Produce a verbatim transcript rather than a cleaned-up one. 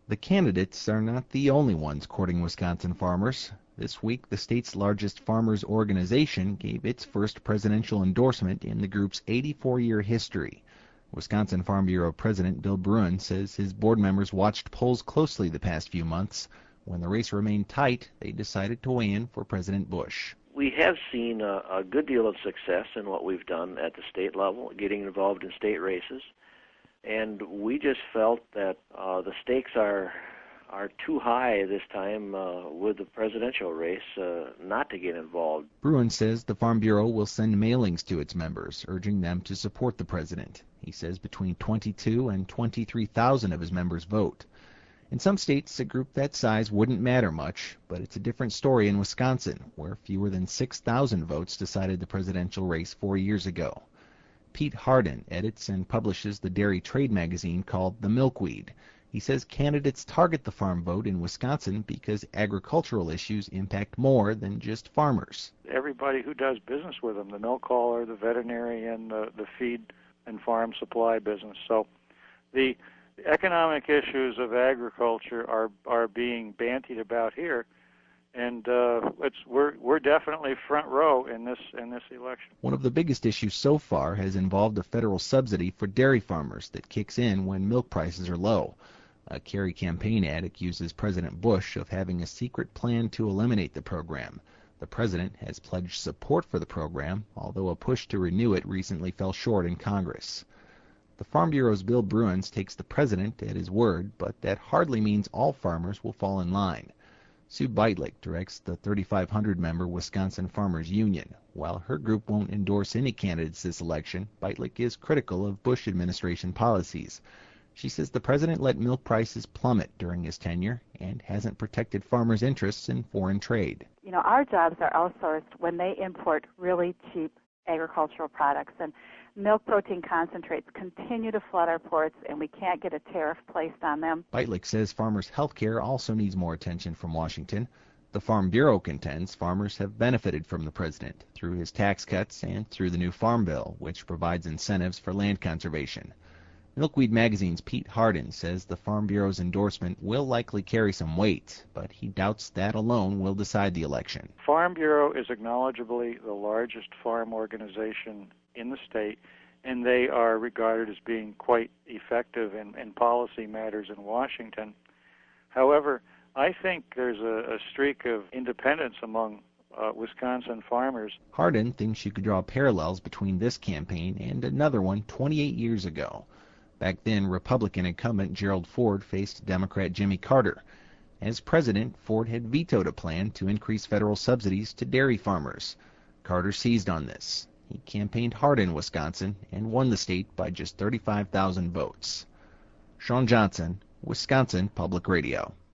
The candidates are not the only ones courting Wisconsin farmers. This week, the state's largest farmers organization gave its first presidential endorsement in the group's eighty-four-year history. Wisconsin Farm Bureau President Bill Bruin says his board members watched polls closely the past few months. When the race remained tight, they decided to weigh in for President Bush. We have seen a, a good deal of success in what we've done at the state level, getting involved in state races. And we just felt that uh, the stakes are are too high this time uh, with the presidential race uh, not to get involved. Bruin says the Farm Bureau will send mailings to its members, urging them to support the president. He says between twenty-two and twenty-three thousand of his members vote. In some states, a group that size wouldn't matter much, but it's a different story in Wisconsin, where fewer than six thousand votes decided the presidential race four years ago. Pete Hardin edits and publishes the dairy trade magazine called The Milkweed. He says candidates target the farm vote in Wisconsin because agricultural issues impact more than just farmers. Everybody who does business with them, the milk hauler, the veterinarian, the, the feed and farm supply business. So the economic issues of agriculture are, are being bandied about here. And uh, it's, we're we're definitely front row in this in this election. One of the biggest issues so far has involved a federal subsidy for dairy farmers that kicks in when milk prices are low. A Kerry campaign ad accuses President Bush of having a secret plan to eliminate the program. The president has pledged support for the program, although a push to renew it recently fell short in Congress. The Farm Bureau's Bill Bruins takes the president at his word, but that hardly means all farmers will fall in line. Sue Beitlich directs the thirty-five hundred member Wisconsin Farmers Union. While her group won't endorse any candidates this election, Beitlich is critical of Bush administration policies. She says the president let milk prices plummet during his tenure and hasn't protected farmers' interests in foreign trade. You know, our jobs are outsourced when they import really cheap agricultural products, and milk protein concentrates continue to flood our ports, and we can't get a tariff placed on them. Beitlich says farmers' health care also needs more attention from Washington. The Farm Bureau contends farmers have benefited from the president through his tax cuts and through the new Farm Bill, which provides incentives for land conservation. Milkweed Magazine's Pete Hardin says the Farm Bureau's endorsement will likely carry some weight, but he doubts that alone will decide the election. Farm Bureau is acknowledgeably the largest farm organization in the state, and they are regarded as being quite effective in, in policy matters in Washington. However, I think there's a, a streak of independence among uh, Wisconsin farmers. Hardin thinks you could draw parallels between this campaign and another one twenty-eight years ago. Back then, Republican incumbent Gerald Ford faced Democrat Jimmy Carter. As president, Ford had vetoed a plan to increase federal subsidies to dairy farmers. Carter seized on this. He campaigned hard in Wisconsin and won the state by just thirty-five thousand votes. Sean Johnson, Wisconsin Public Radio.